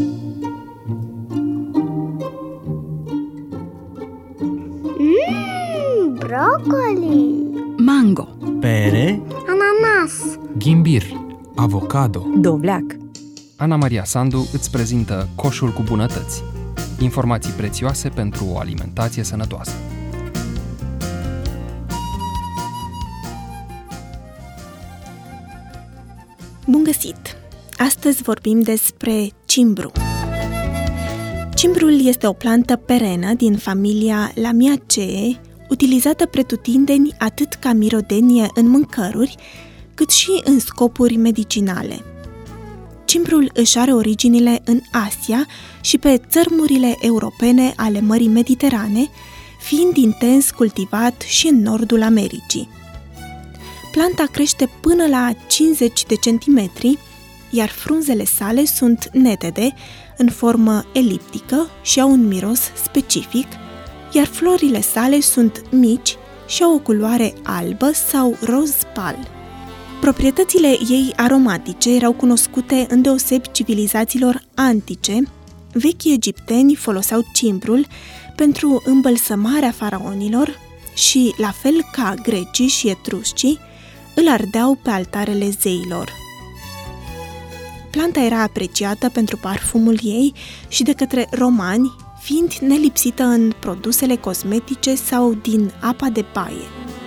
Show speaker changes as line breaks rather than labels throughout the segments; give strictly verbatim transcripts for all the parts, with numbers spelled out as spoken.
Mmm, broccoli,
mango,
pere,
ananas,
ghimbir, avocado.
dovleac.
Ana Maria Sandu îți prezintă Coșul cu bunătăți. Informații prețioase pentru o alimentație sănătoasă.
Bun găsit! Astăzi vorbim despre cimbru. Cimbrul este o plantă perenă din familia Lamiaceae, utilizată pretutindeni atât ca mirodenie în mâncăruri, cât și în scopuri medicinale. Cimbrul își are originile în Asia și pe țărmurile europene ale Mării Mediterane, fiind intens cultivat și în nordul Americii. Planta crește până la cincizeci de centimetri, iar frunzele sale sunt netede, în formă eliptică și au un miros specific, iar florile sale sunt mici și au o culoare albă sau roz pal. Proprietățile ei aromatice erau cunoscute îndeosebi civilizațiilor antice. Vechii egipteni foloseau cimbrul pentru îmbălsămarea faraonilor și, la fel ca grecii și etruscii, îl ardeau pe altarele zeilor. Planta era apreciată pentru parfumul ei și de către romani, fiind nelipsită în produsele cosmetice sau din apa de baie.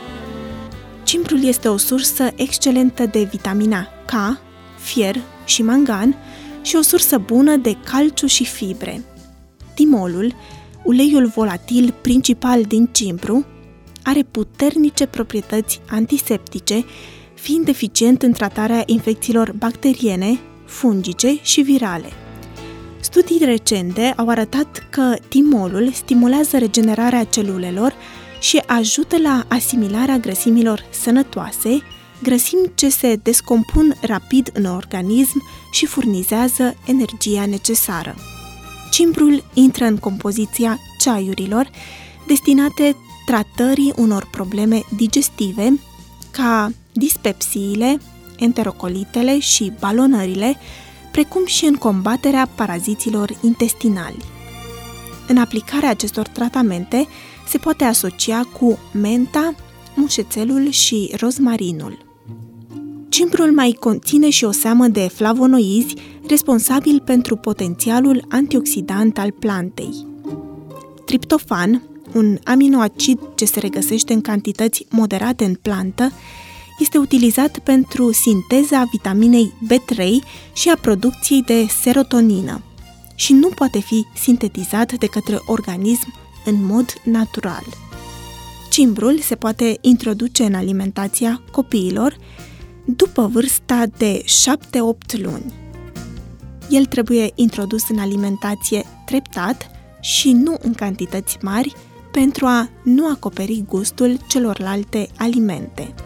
Cimbrul este o sursă excelentă de vitamina K, fier și mangan și o sursă bună de calciu și fibre. Timolul, uleiul volatil principal din cimbru, are puternice proprietăți antiseptice, fiind eficient în tratarea infecțiilor bacteriene, fungice și virale. Studii recente au arătat că timolul stimulează regenerarea celulelor și ajută la asimilarea grăsimilor sănătoase, grăsimi ce se descompun rapid în organism și furnizează energia necesară. Cimbrul intră în compoziția ceaiurilor destinate tratării unor probleme digestive, ca dispepsiile, enterocolitele și balonările, precum și în combaterea paraziților intestinali. În aplicarea acestor tratamente se poate asocia cu menta, mușețelul și rozmarinul. Cimbrul mai conține și o seamă de flavonoizi responsabili pentru potențialul antioxidant al plantei. Triptofan, un aminoacid ce se regăsește în cantități moderate în plantă, este utilizat pentru sinteza vitaminei B trei și a producției de serotonină și nu poate fi sintetizat de către organism în mod natural. Cimbrul se poate introduce în alimentația copiilor după vârsta de șapte opt luni. El trebuie introdus în alimentație treptat și nu în cantități mari, pentru a nu acoperi gustul celorlalte alimente.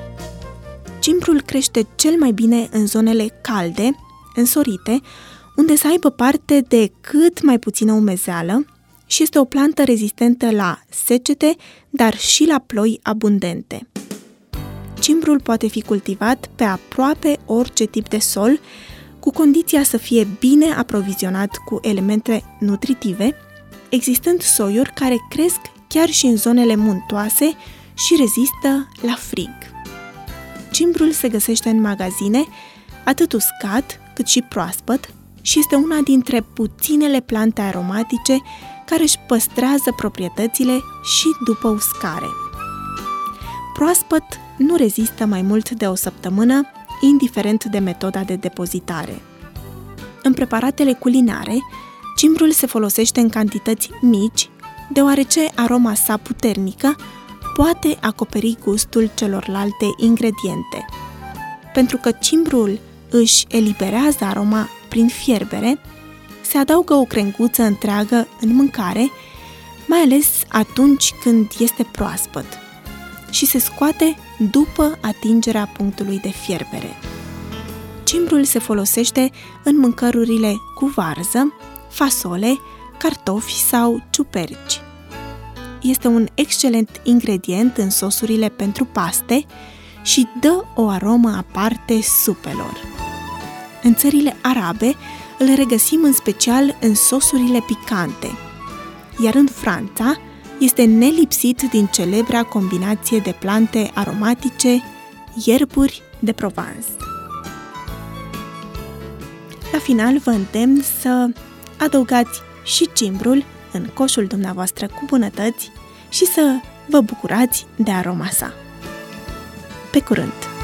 Cimbrul crește cel mai bine în zonele calde, însorite, unde să aibă parte de cât mai puțină umezeală și este o plantă rezistentă la secete, dar și la ploi abundente. Cimbrul poate fi cultivat pe aproape orice tip de sol, cu condiția să fie bine aprovizionat cu elemente nutritive, existând soiuri care cresc chiar și în zonele muntoase și rezistă la frig. Cimbrul se găsește în magazine, atât uscat cât și proaspăt, și este una dintre puținele plante aromatice care își păstrează proprietățile și după uscare. Proaspăt nu rezistă mai mult de o săptămână, indiferent de metoda de depozitare. În preparatele culinare, cimbrul se folosește în cantități mici, deoarece aroma sa puternică poate acoperi gustul celorlalte ingrediente. Pentru că cimbrul își eliberează aroma prin fierbere, se adaugă o crenguță întreagă în mâncare, mai ales atunci când este proaspăt, și se scoate după atingerea punctului de fierbere. Cimbrul se folosește în mâncărurile cu varză, fasole, cartofi sau ciuperci. Este un excelent ingredient în sosurile pentru paste și dă o aromă aparte supelor. În țările arabe, îl regăsim în special în sosurile picante, iar în Franța este nelipsit din celebra combinație de plante aromatice, ierburi de Provence. La final vă îndemn să adăugați și cimbrul în coșul dumneavoastră cu bunătăți și să vă bucurați de aroma sa. Pe curând!